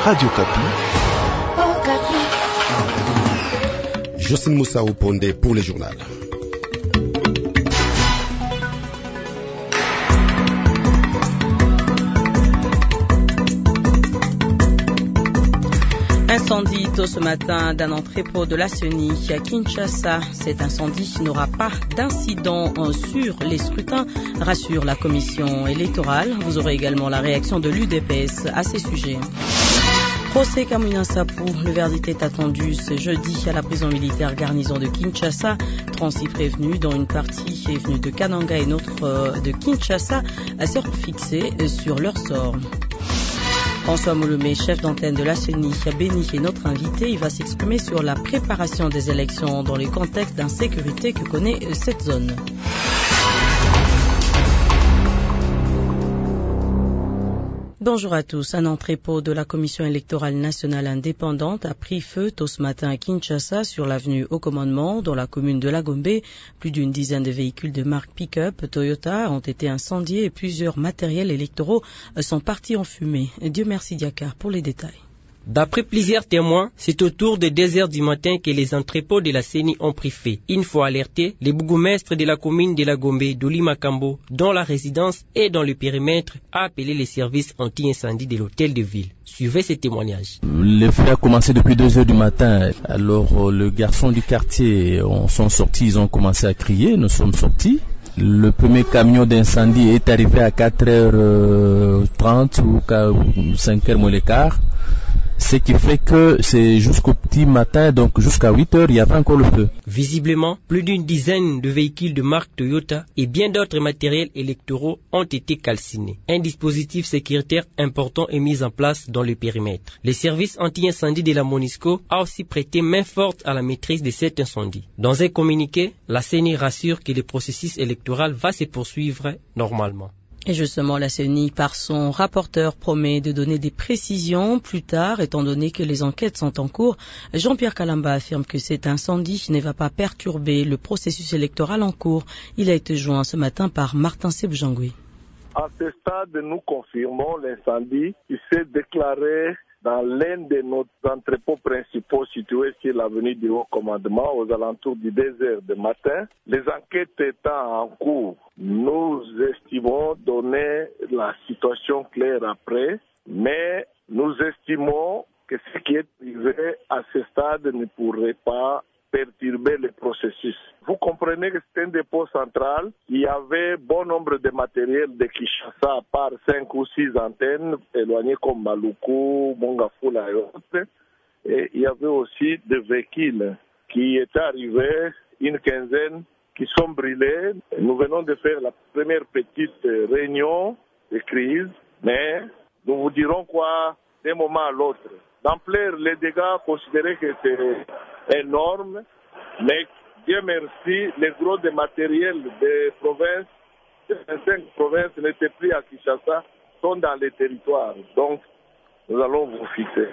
Radio Kapi. Jocelyne Moussa Oponde pour le journal. Incendie tôt ce matin d'un entrepôt de la CENI à Kinshasa. Cet incendie n'aura pas d'incident sur les scrutins, rassure la commission électorale. Vous aurez également la réaction de l'UDPS à ces sujets. Procès Kamwina Nsapu, le verdict est attendu ce jeudi à la prison militaire garnison de Kinshasa. 36 prévenus, dont une partie est venue de Kananga et une autre de Kinshasa, seront fixés sur leur sort. François Molomé, chef d'antenne de la CENI à Béni, est notre invité. Il va s'exprimer sur la préparation des élections dans le contexte d'insécurité que connaît cette zone. Bonjour à tous. Un entrepôt de la Commission électorale nationale indépendante a pris feu tôt ce matin à Kinshasa sur l'avenue Haut Commandement, dans la commune de Lagombe. Plus d'une dizaine de véhicules de marque pick-up Toyota ont été incendiés et plusieurs matériels électoraux sont partis en fumée. Dieu merci Diakar pour les détails. D'après plusieurs témoins, c'est autour de 2 heures du matin que les entrepôts de la CENI ont pris feu. Une fois alertés, les bourgmestres de la commune de Lagombe, Doli Makambo, dont la résidence est dans le périmètre, a appelé les services anti-incendie de l'hôtel de ville. Suivez ces témoignages. Les feux ont commencé depuis 2 heures du matin. Alors les garçons du quartier sont sortis, ils ont commencé à crier, nous sommes sortis. Le premier camion d'incendie est arrivé à 4h30 ou 5h moins le quart. Ce qui fait que c'est jusqu'au petit matin, donc jusqu'à 8h, il y avait encore le feu. Visiblement, plus d'une dizaine de véhicules de marque Toyota et bien d'autres matériels électoraux ont été calcinés. Un dispositif sécuritaire important est mis en place dans le périmètre. Le service anti-incendie de la MONUSCO a aussi prêté main forte à la maîtrise de cet incendie. Dans un communiqué, la CENI rassure que le processus électoral va se poursuivre normalement. Et justement, la CENI, par son rapporteur, promet de donner des précisions plus tard, étant donné que les enquêtes sont en cours. Jean-Pierre Kalamba affirme que cet incendie ne va pas perturber le processus électoral en cours. Il a été joint ce matin par Martin Sebjangui. À ce stade, nous confirmons l'incendie qui s'est déclaré dans l'un de nos entrepôts principaux situés sur l'avenue du Haut Commandement aux alentours du 2 heures du matin. Les enquêtes étant en cours, nous estimons donner la situation claire après, mais nous estimons que ce qui est privé à ce stade ne pourrait pas perturber le processus. Vous comprenez que c'est un dépôt central. Il y avait bon nombre de matériel de Kinshasa, à part 5 ou 6 antennes éloignées comme Maluku, Mongafula et autres. Et il y avait aussi des véhicules qui étaient arrivés, une quinzaine, qui sont brûlés. Nous venons de faire la première petite réunion de crise, mais nous vous dirons quoi d'un moment à l'autre. D'ampleur, les dégâts considérés que c'est énorme, mais Dieu merci, les gros des matériels des provinces, les 5 provinces n'étaient plus à Kinshasa, sont dans les territoires. Donc, nous allons vous fixer.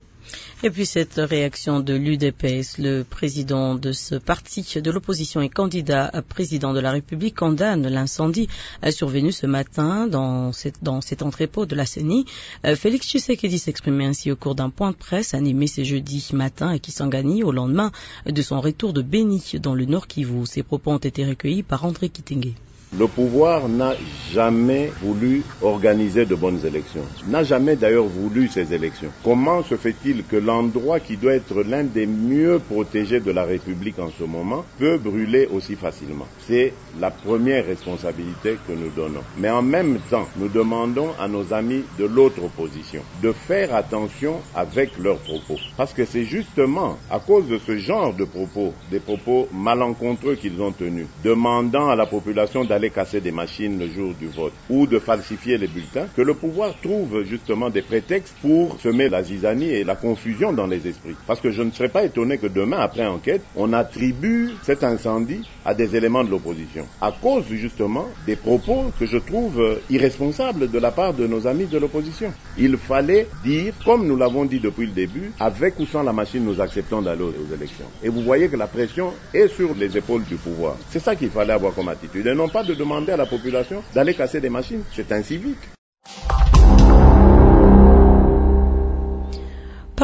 Et puis cette réaction de l'UDPS, le président de ce parti de l'opposition et candidat à président de la République condamne l'incendie survenu ce matin dans cet entrepôt de la CENI. Félix Tshisekedi s'exprimait ainsi au cours d'un point de presse animé ce jeudi matin à Kisangani au lendemain de son retour de Béni dans le Nord Kivu. Ses propos ont été recueillis par André Kitenge. Le pouvoir n'a jamais voulu organiser de bonnes élections, n'a jamais d'ailleurs voulu ces élections. Comment se fait-il que l'endroit qui doit être l'un des mieux protégés de la République en ce moment peut brûler aussi facilement? C'est la première responsabilité que nous donnons. Mais en même temps, nous demandons à nos amis de l'autre opposition de faire attention avec leurs propos. Parce que c'est justement à cause de ce genre de propos, des propos malencontreux qu'ils ont tenus, demandant à la population d'aller casser des machines le jour du vote ou de falsifier les bulletins, que le pouvoir trouve justement des prétextes pour semer la zizanie et la confusion dans les esprits. Parce que je ne serais pas étonné que demain, après enquête, on attribue cet incendie à des éléments de l'opposition. À cause justement des propos que je trouve irresponsables de la part de nos amis de l'opposition. Il fallait dire, comme nous l'avons dit depuis le début, avec ou sans la machine, nous acceptons d'aller aux élections. Et vous voyez que la pression est sur les épaules du pouvoir. C'est ça qu'il fallait avoir comme attitude. Et non pas de demander à la population d'aller casser des machines. C'est incivique.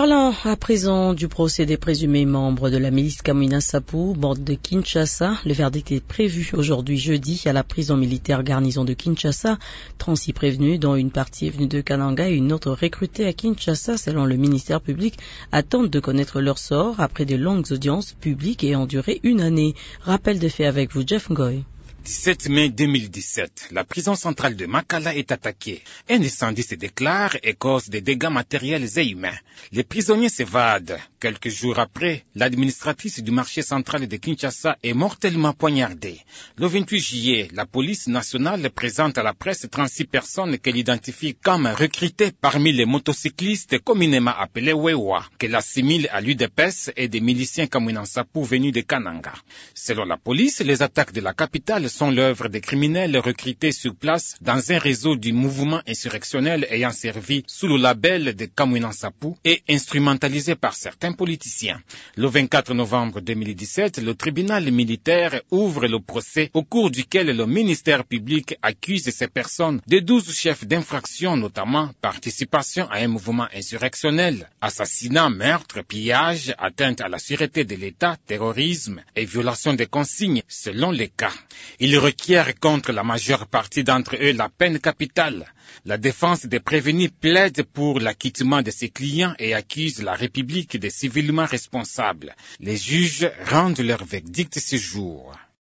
Parlons à présent du procès des présumés membres de la milice Kamwina Nsapu, bande de Kinshasa. Le verdict est prévu aujourd'hui jeudi à la prison militaire garnison de Kinshasa. 36 prévenus, dont une partie est venue de Kananga et une autre recrutée à Kinshasa, selon le ministère public, attendent de connaître leur sort après de longues audiences publiques et ont duré une année. Rappel des faits avec vous, Jeff Ngoy. 17 mai 2017, la prison centrale de Makala est attaquée. Un incendie se déclare et cause des dégâts matériels et humains. Les prisonniers s'évadent. Quelques jours après, l'administratrice du marché central de Kinshasa est mortellement poignardée. Le 28 juillet, la police nationale présente à la presse 36 personnes qu'elle identifie comme recrutées parmi les motocyclistes communément appelés Wewa, qu'elle assimile à l'UDPS et des miliciens Kamwina Nsapu venus de Kananga. Selon la police, les attaques de la capitale sont l'œuvre des criminels recrutés sur place dans un réseau du mouvement insurrectionnel ayant servi sous le label de Kamwina Nsapu et instrumentalisé par certains politiciens. Le 24 novembre 2017, le tribunal militaire ouvre le procès au cours duquel le ministère public accuse ces personnes de 12 chefs d'infraction, notamment participation à un mouvement insurrectionnel, assassinat, meurtre, pillage, atteinte à la sûreté de l'État, terrorisme et violation des consignes selon les cas. Ils requièrent contre la majeure partie d'entre eux la peine capitale. La défense des prévenus plaide pour l'acquittement de ses clients et accuse la République de civilement responsables. Les juges rendent leur verdict ce jour.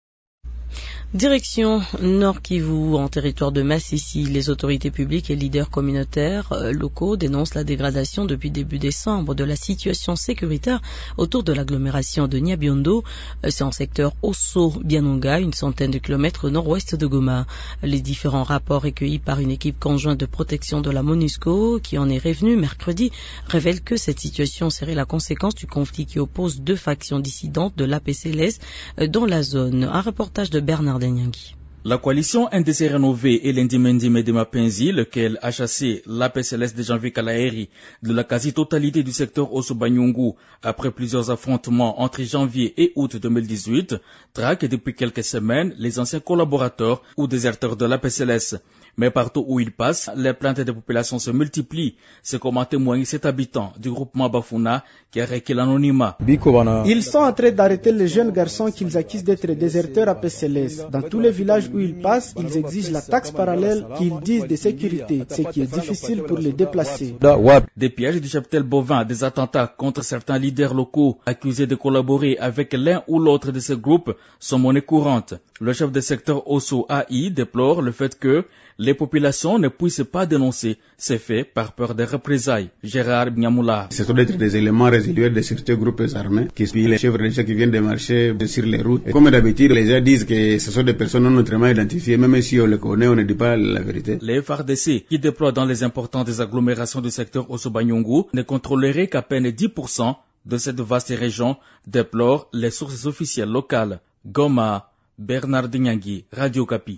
Direction Nord Kivu, en territoire de Massissi, les autorités publiques et leaders communautaires locaux dénoncent la dégradation depuis début décembre de la situation sécuritaire autour de l'agglomération de Nyabiondo. C'est en secteur Osso-Bianonga, une centaine de kilomètres au nord-ouest de Goma. Les différents rapports recueillis par une équipe conjointe de protection de la MONUSCO, qui en est revenue mercredi, révèlent que cette situation serait la conséquence du conflit qui oppose deux factions dissidentes de l'APCLS dans la zone. Un reportage de Bernard Nyangi. La coalition NDC rénovée et l'Indimendi Medema Penzi, lequel a chassé l'APCLS de Janvier Kalaeri de la quasi-totalité du secteur Osso-Banyungu après plusieurs affrontements entre janvier et août 2018, traque depuis quelques semaines les anciens collaborateurs ou déserteurs de l'APCLS. Mais partout où ils passent, les plaintes des populations se multiplient. C'est comme en témoigne cet habitant du groupement Bafuna qui a requis l'anonymat. Ils sont en train d'arrêter les jeunes garçons qu'ils accusent d'être déserteurs APCLS. Dans tous les villages où ils passent, ils exigent la taxe parallèle qu'ils disent de sécurité, ce qui est difficile pour les déplacer. Des pièges du cheptel bovin, des attentats contre certains leaders locaux accusés de collaborer avec l'un ou l'autre de ces groupes sont monnaie courante. Le chef de secteur Osso AI déplore le fait que les populations ne puissent pas dénoncer ces faits par peur des représailles. Gérard Niamoula. Ce sont des éléments résiduels de certains groupes armés qui suivent les chefs religieux qui viennent de marcher sur les routes. Et comme d'habitude, les gens disent que ce sont des personnes non autrement identifiées, même si on les connaît, on ne dit pas la vérité. Les FRDC, qui déploient dans les importantes agglomérations du secteur Osso-Banyungu, ne contrôleraient qu'à peine 10% de cette vaste région, déplorent les sources officielles locales. Goma, Bernard Nyangi, Radio Kapi.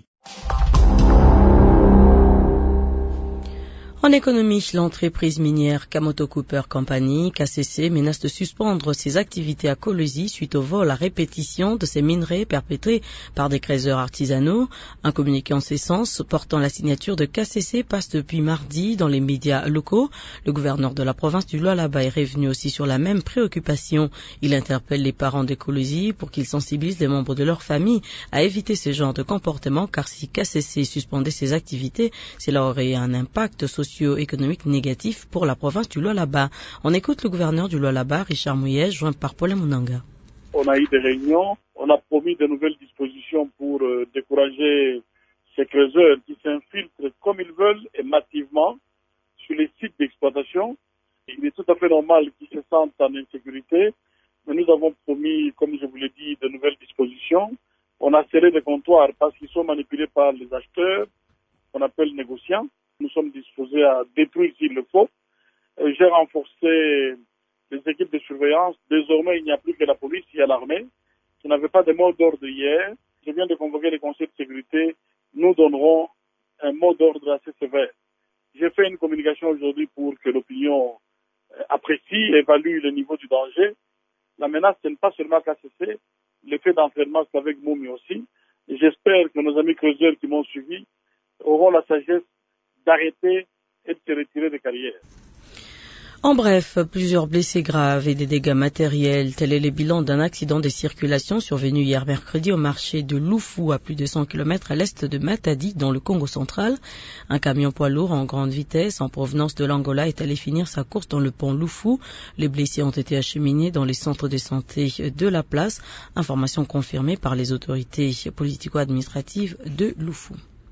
En économie, l'entreprise minière Kamoto Copper Company, KCC, menace de suspendre ses activités à Kolwezi suite au vol à répétition de ces minerais perpétrés par des creuseurs artisanaux. Un communiqué en ce sens portant la signature de KCC passe depuis mardi dans les médias locaux. Le gouverneur de la province du Lualaba est revenu aussi sur la même préoccupation. Il interpelle les parents de Kolwezi pour qu'ils sensibilisent les membres de leur famille à éviter ce genre de comportement, car si KCC suspendait ses activités, cela aurait un impact socio-économique négatif pour la province du Lualaba. On écoute le gouverneur du Lualaba, Richard Mouyes, joint par Paul Munanga. On a eu des réunions, on a promis de nouvelles dispositions pour décourager ces creuseurs qui s'infiltrent comme ils veulent et massivement sur les sites d'exploitation. Il est tout à fait normal qu'ils se sentent en insécurité, mais nous avons promis, comme je vous l'ai dit, de nouvelles dispositions. On a scellé des comptoirs parce qu'ils sont manipulés par les acheteurs, qu'on appelle négociants. Nous sommes disposés à détruire s'il le faut. J'ai renforcé les équipes de surveillance. Désormais, il n'y a plus que la police, il y a l'armée, qui n'avait pas de mot d'ordre hier. Je viens de convoquer les conseils de sécurité. Nous donnerons un mot d'ordre assez sévère. J'ai fait une communication aujourd'hui pour que l'opinion apprécie, évalue le niveau du danger. La menace, ce n'est pas seulement KCC. L'effet d'entraînement, c'est avec Moumi aussi. Et j'espère que nos amis creuseurs qui m'ont suivi auront la sagesse d'arrêter et de se retirer des carrières. En bref, plusieurs blessés graves et des dégâts matériels. Tel est le bilan d'un accident de circulation survenu hier mercredi au marché de Loufou, à plus de 100 km à l'est de Matadi, dans le Congo central. Un camion poids lourd en grande vitesse en provenance de l'Angola est allé finir sa course dans le pont Loufou. Les blessés ont été acheminés dans les centres de santé de la place. Information confirmée par les autorités politico-administratives de Loufou.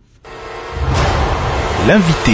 L'invité.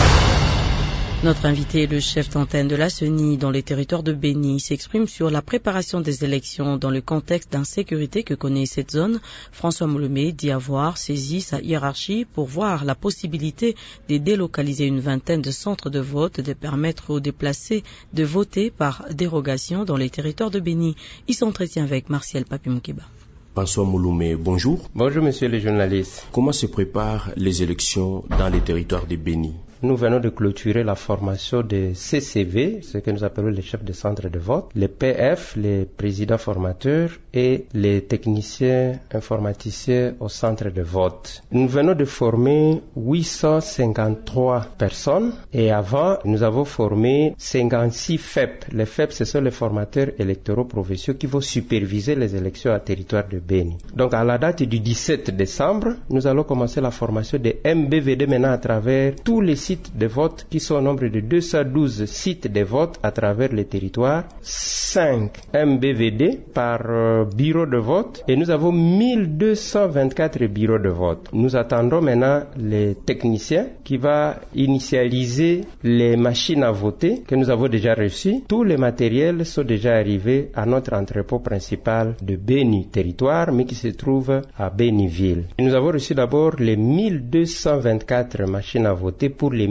Notre invité est le chef d'antenne de la CENI dans les territoires de Béni. Il s'exprime sur la préparation des élections dans le contexte d'insécurité que connaît cette zone. François Moulomé dit avoir saisi sa hiérarchie pour voir la possibilité de délocaliser une vingtaine de centres de vote, de permettre aux déplacés de voter par dérogation dans les territoires de Béni. Il s'entretient avec Martial Papi-Moukeba. François Mouloumé, bonjour. Bonjour monsieur le journaliste. Comment se préparent les élections dans les territoires de Béni? Nous venons de clôturer la formation des CCV, ce que nous appelons les chefs de centre de vote, les PF, les présidents formateurs et les techniciens informaticiens au centre de vote. Nous venons de former 853 personnes et avant, nous avons formé 56 FEP. Les FEP, ce sont les formateurs électoraux provinciaux qui vont superviser les élections à territoire de Béni. Donc à la date du 17 décembre, nous allons commencer la formation des MBVD maintenant à travers tous les sites de vote qui sont au nombre de 212 sites de vote à travers les territoires, 5 MBVD par bureau de vote et nous avons 1224 bureaux de vote. Nous attendons maintenant les techniciens qui vont initialiser les machines à voter que nous avons déjà reçues. Tous les matériels sont déjà arrivés à notre entrepôt principal de Béni territoire mais qui se trouve à Béniville. Et nous avons reçu d'abord les 1224 machines à voter pour les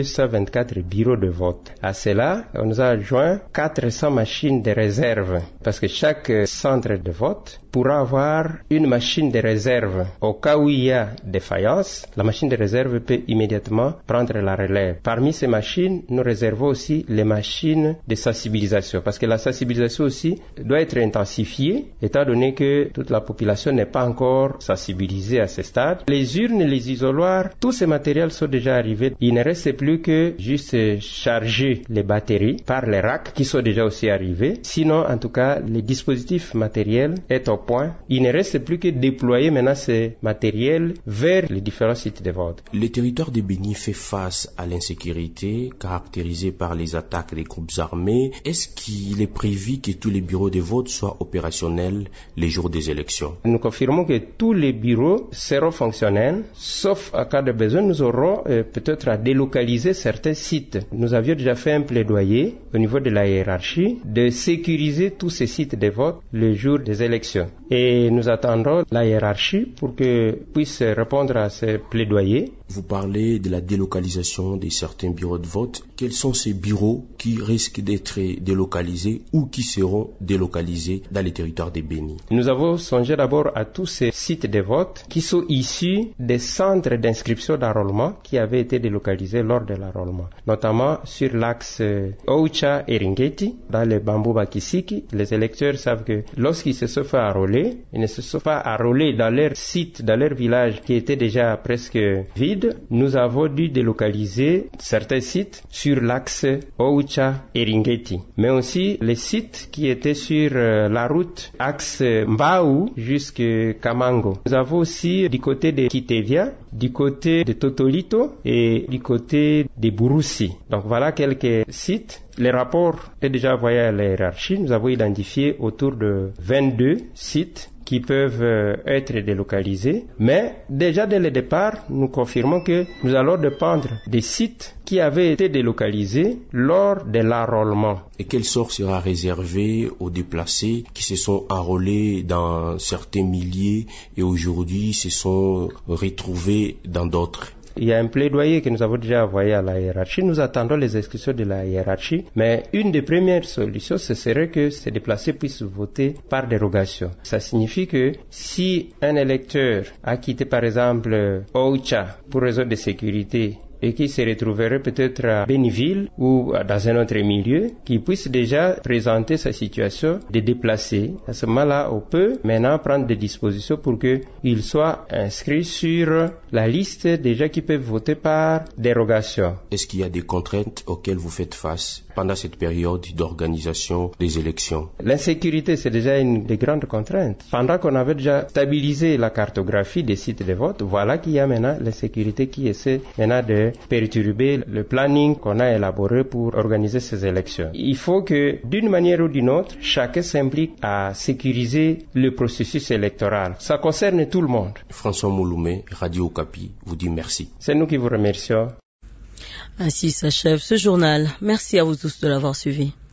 1224 bureaux de vote. À cela, on nous a adjoint 400 machines de réserve parce que chaque centre de vote pourra avoir une machine de réserve. Au cas où il y a défaillance, la machine de réserve peut immédiatement prendre la relève. Parmi ces machines, nous réservons aussi les machines de sensibilisation parce que la sensibilisation aussi doit être intensifiée étant donné que toute la population n'est pas encore sensibilisée à ce stade. Les urnes, les isoloirs, tous ces matériels sont déjà arrivés. Il ne reste plus que juste charger les batteries par les racks qui sont déjà aussi arrivés. Sinon, en tout cas, les dispositifs matériels est au point. Il ne reste plus que déployer maintenant ces matériels vers les différents sites de vote. Le territoire de Béni fait face à l'insécurité caractérisée par les attaques des groupes armés. Est-ce qu'il est prévu que tous les bureaux de vote soient opérationnels les jours des élections? Nous confirmons que tous les bureaux seront fonctionnels, sauf à cas de besoin, nous aurons peut-être à délocaliser certains sites. Nous avions déjà fait un plaidoyer au niveau de la hiérarchie de sécuriser tous ces sites de vote le jour des élections. Et nous attendons la hiérarchie pour que puisse répondre à ces plaidoyers. Vous parlez de la délocalisation de certains bureaux de vote. Quels sont ces bureaux qui risquent d'être délocalisés ou qui seront délocalisés dans les territoires de Béni? Nous avons songé d'abord à tous ces sites de vote qui sont issus des centres d'inscription d'enrôlement qui avaient été délocalisés lors de l'enrôlement, notamment sur l'axe Oucha et Ringeti, dans le Bambouba Kisiki. Les électeurs savent que lorsqu'ils se sont fait enrôler, ils ne se sont pas enrôlés dans leur site, dans leur village qui était déjà presque vide. Nous avons dû délocaliser certains sites sur l'axe Oucha et Ringeti, mais aussi les sites qui étaient sur la route axe Mbao jusqu'à Kamango. Nous avons aussi du côté de Kitevia, du côté de Totolito et du côté de Burusi. Donc voilà quelques sites. Les rapports est déjà envoyé à la hiérarchie. Nous avons identifié autour de 22 sites qui peuvent être délocalisés. Mais déjà dès le départ, nous confirmons que nous allons dépendre des sites qui avaient été délocalisés lors de l'enrôlement. Et quel sort sera réservé aux déplacés qui se sont enrôlés dans certains milliers et aujourd'hui se sont retrouvés dans d'autres? Il y a un plaidoyer que nous avons déjà envoyé à la hiérarchie. Nous attendons les instructions de la hiérarchie. Mais une des premières solutions, ce serait que ces déplacés puissent voter par dérogation. Ça signifie que si un électeur a quitté par exemple Oucha pour raison de sécurité et qui se retrouveraient peut-être à Béniville ou dans un autre milieu, qui puisse déjà présenter sa situation de déplacer. À ce moment-là, on peut maintenant prendre des dispositions pour qu'ils soient inscrits sur la liste des gens qui peuvent voter par dérogation. Est-ce qu'il y a des contraintes auxquelles vous faites face pendant cette période d'organisation des élections? L'insécurité, c'est déjà une des grandes contraintes. Pendant qu'on avait déjà stabilisé la cartographie des sites de vote, voilà qu'il y a maintenant l'insécurité qui essaie maintenant de perturber le planning qu'on a élaboré pour organiser ces élections. Il faut que, d'une manière ou d'une autre, chacun s'implique à sécuriser le processus électoral. Ça concerne tout le monde. François Mouloumé, Radio Okapi, vous dit merci. C'est nous qui vous remercions. Ainsi s'achève ce journal. Merci à vous tous de l'avoir suivi.